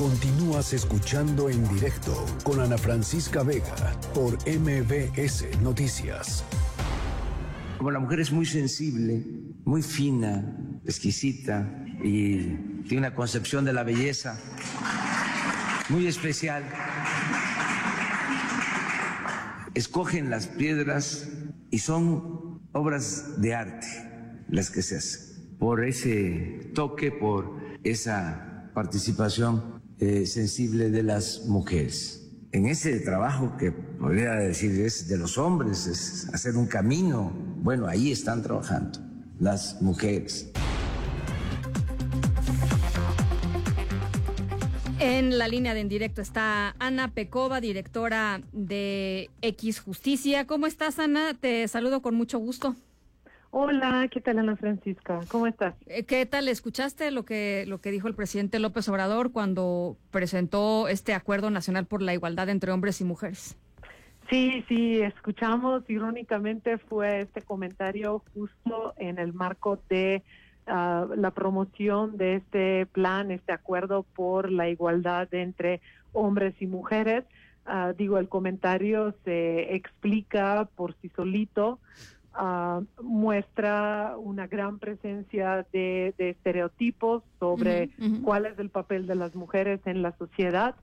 Continúas escuchando En Directo con Ana Francisca Vega por MBS Noticias. Como la mujer es muy sensible, muy fina, exquisita y tiene una concepción de la belleza muy especial, escogen las piedras y son obras de arte las que se hacen, por ese toque, por esa participación sensible de las mujeres. En ese trabajo que podría decir es de los hombres, es hacer un camino, bueno, ahí están trabajando las mujeres. En la línea de En Directo está Ana Pekova, directora de X Justicia. ¿Cómo estás, Ana? Te saludo con mucho gusto. Hola, ¿qué tal, Ana Francisca? ¿Cómo estás? ¿Qué tal? ¿Escuchaste lo que dijo el presidente López Obrador cuando presentó este Acuerdo Nacional por la Igualdad entre Hombres y Mujeres? Sí, escuchamos. Irónicamente fue este comentario justo en el marco de la promoción de este plan, este acuerdo por la igualdad entre hombres y mujeres. El comentario se explica por sí solito. Muestra una gran presencia de estereotipos sobre cuál es el papel de las mujeres en la sociedad.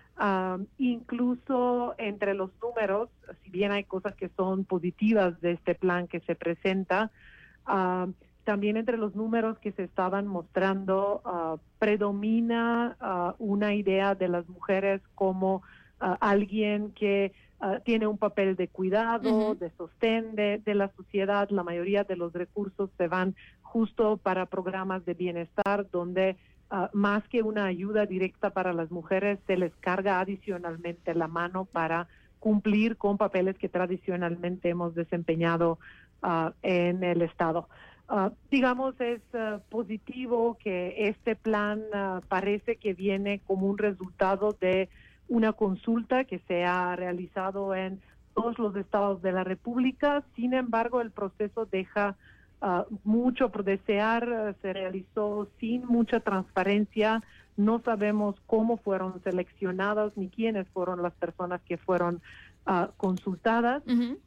Incluso entre los números, si bien hay cosas que son positivas de este plan que se presenta, también entre los números que se estaban mostrando predomina una idea de las mujeres como alguien que tiene un papel de cuidado, de sostén de la sociedad. La mayoría de los recursos se van justo para programas de bienestar donde más que una ayuda directa para las mujeres, se les carga adicionalmente la mano para cumplir con papeles que tradicionalmente hemos desempeñado en el Estado. Es positivo que este plan parece que viene como un resultado de una consulta que se ha realizado en todos los estados de la República. Sin embargo, el proceso deja mucho por desear. Se realizó sin mucha transparencia. No sabemos cómo fueron seleccionadas ni quiénes fueron las personas que fueron consultadas.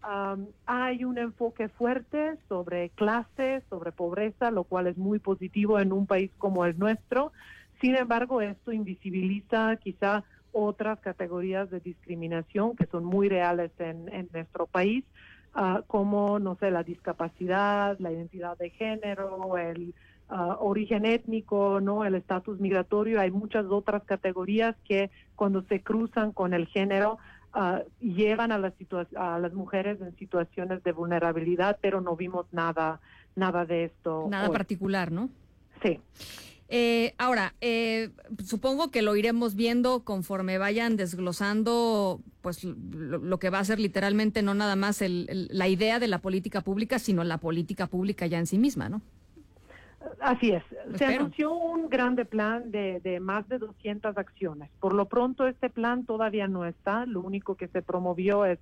Hay un enfoque fuerte sobre clase, sobre pobreza, lo cual es muy positivo en un país como el nuestro. Sin embargo, esto invisibiliza quizá otras categorías de discriminación que son muy reales en nuestro país, como, la discapacidad, la identidad de género, el origen étnico, el estatus migratorio. Hay muchas otras categorías que cuando se cruzan con el género llevan a las mujeres en situaciones de vulnerabilidad, pero no vimos nada de esto. Nada particular, ¿no? Sí. Ahora, supongo que lo iremos viendo conforme vayan desglosando pues lo que va a ser literalmente no nada más la idea de la política pública, sino la política pública ya en sí misma, ¿no? Así es. Se anunció un grande plan de más de 200 acciones. Por lo pronto este plan todavía no está. Lo único que se promovió es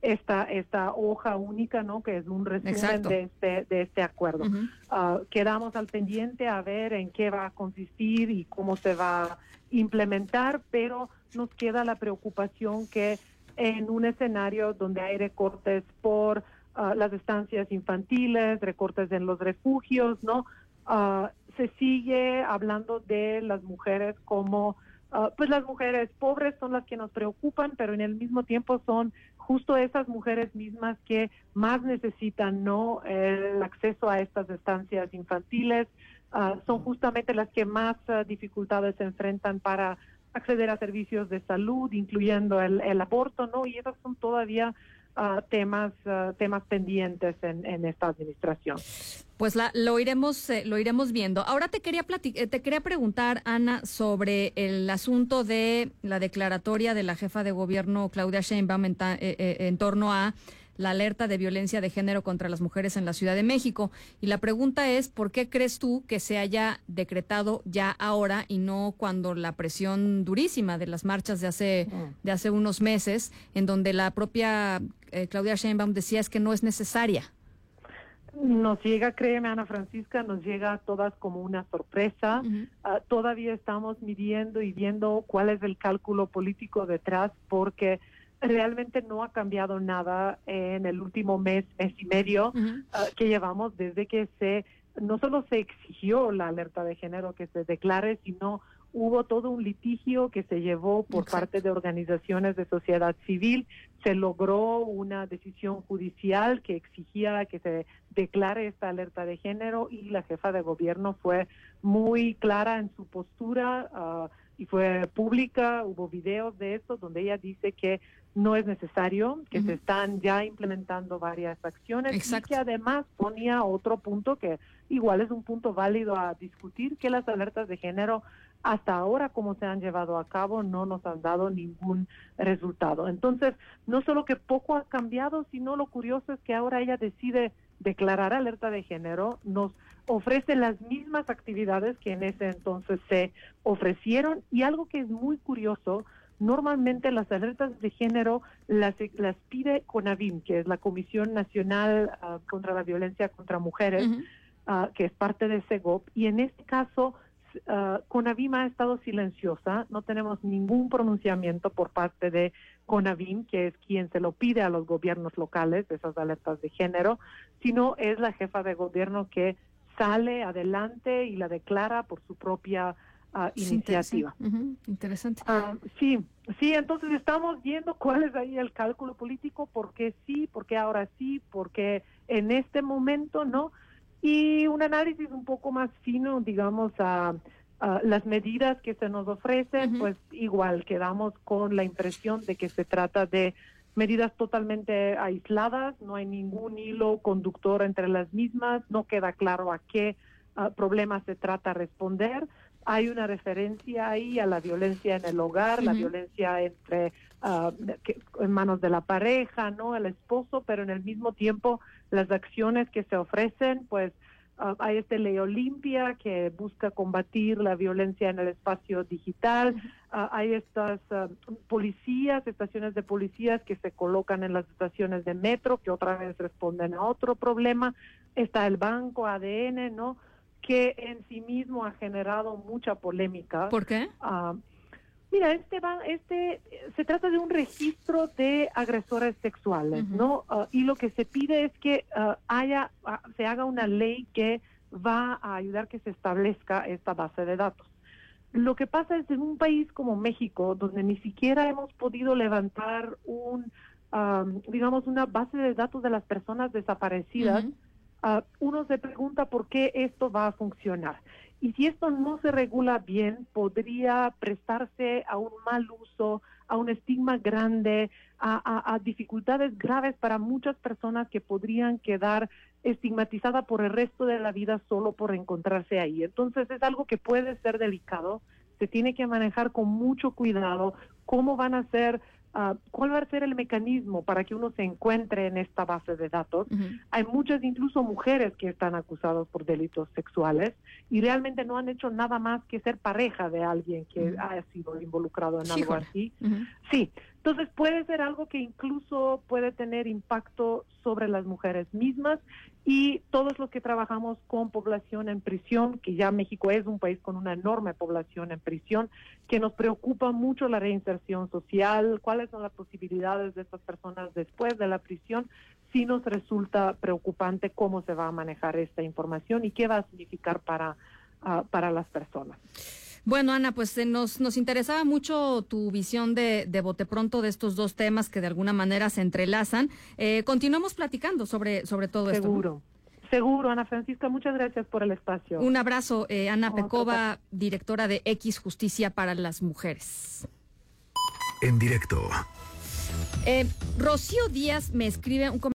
esta hoja única, ¿no? Que es un resumen de este acuerdo. Quedamos al pendiente a ver en qué va a consistir y cómo se va a implementar, pero nos queda la preocupación que en un escenario donde hay recortes por las estancias infantiles, recortes en los refugios, ¿no? Se sigue hablando de las mujeres como las mujeres pobres son las que nos preocupan, pero en el mismo tiempo son justo esas mujeres mismas que más necesitan el acceso a estas estancias infantiles. Son justamente las que más dificultades se enfrentan para acceder a servicios de salud, incluyendo el aborto, ¿no? Y esos son todavía temas pendientes en esta administración. Pues lo iremos viendo. Ahora te quería preguntar, Ana, sobre el asunto de la declaratoria de la jefa de gobierno Claudia Sheinbaum en torno a la alerta de violencia de género contra las mujeres en la Ciudad de México. Y la pregunta es, ¿por qué crees tú que se haya decretado ya ahora y no cuando la presión durísima de las marchas de hace unos meses, en donde la propia Claudia Sheinbaum decía es que no es necesaria? Nos llega, créeme, Ana Francisca, nos llega a todas como una sorpresa. Todavía estamos midiendo y viendo cuál es el cálculo político detrás, porque realmente no ha cambiado nada en el último mes y medio que llevamos desde que no solo se exigió la alerta de género que se declare, sino hubo todo un litigio que se llevó por parte de organizaciones de sociedad civil. Se logró una decisión judicial que exigía que se declare esta alerta de género, y la jefa de gobierno fue muy clara en su postura y fue pública. Hubo videos de esto donde ella dice que no es necesario, que se están ya implementando varias acciones. Exacto. Y que además ponía otro punto que igual es un punto válido a discutir, que las alertas de género hasta ahora, como se han llevado a cabo, no nos han dado ningún resultado. Entonces, no solo que poco ha cambiado, sino lo curioso es que ahora ella decide declarar alerta de género, nos ofrece las mismas actividades que en ese entonces se ofrecieron, y algo que es muy curioso, normalmente las alertas de género las pide CONAVIM, que es la Comisión Nacional contra la Violencia contra Mujeres, que es parte de SEGOP, y en este caso CONAVIM ha estado silenciosa. No tenemos ningún pronunciamiento por parte de CONAVIM, que es quien se lo pide a los gobiernos locales, esas alertas de género, sino es la jefa de gobierno que sale adelante y la declara por su propia iniciativa. Interesante. Sí, entonces estamos viendo cuál es ahí el cálculo político, por qué sí, por qué ahora sí, por qué en este momento no, y un análisis un poco más fino, digamos, a las medidas que se nos ofrecen, pues igual quedamos con la impresión de que se trata de medidas totalmente aisladas, no hay ningún hilo conductor entre las mismas, no queda claro a qué problema se trata responder. Hay una referencia ahí a la violencia en el hogar, la violencia entre en manos de la pareja, no el esposo, pero en el mismo tiempo las acciones que se ofrecen, pues hay Ley Olimpia que busca combatir la violencia en el espacio digital, hay estas estaciones de policías que se colocan en las estaciones de metro, que otra vez responden a otro problema. Está el banco ADN, ¿no?, que en sí mismo ha generado mucha polémica. ¿Por qué? Mira, se trata de un registro de agresores sexuales, ¿no? Y lo que se pide es que se haga una ley que va a ayudar que se establezca esta base de datos. Lo que pasa es en un país como México, donde ni siquiera hemos podido levantar digamos, una base de datos de las personas desaparecidas, uno se pregunta por qué esto va a funcionar. Y si esto no se regula bien, podría prestarse a un mal uso, a un estigma grande, a dificultades graves para muchas personas que podrían quedar estigmatizadas por el resto de la vida solo por encontrarse ahí. Entonces es algo que puede ser delicado, se tiene que manejar con mucho cuidado. ¿Cómo van a ser? ¿Cuál va a ser el mecanismo para que uno se encuentre en esta base de datos? Hay muchas, incluso mujeres, que están acusadas por delitos sexuales y realmente no han hecho nada más que ser pareja de alguien que haya sido involucrado en algo así. Sí, entonces puede ser algo que incluso puede tener impacto sobre las mujeres mismas, y todos los que trabajamos con población en prisión, que ya México es un país con una enorme población en prisión, que nos preocupa mucho la reinserción social, cuáles son las posibilidades de estas personas después de la prisión. Sí nos resulta preocupante cómo se va a manejar esta información y qué va a significar para las personas. Bueno, Ana, pues nos interesaba mucho tu visión de bote pronto de estos dos temas que de alguna manera se entrelazan. Continuamos platicando sobre todo esto. Seguro, Ana Francisca, muchas gracias por el espacio. Un abrazo, Ana Pecova, directora de X Justicia para las Mujeres. En directo. Rocío Díaz me escribe un comentario.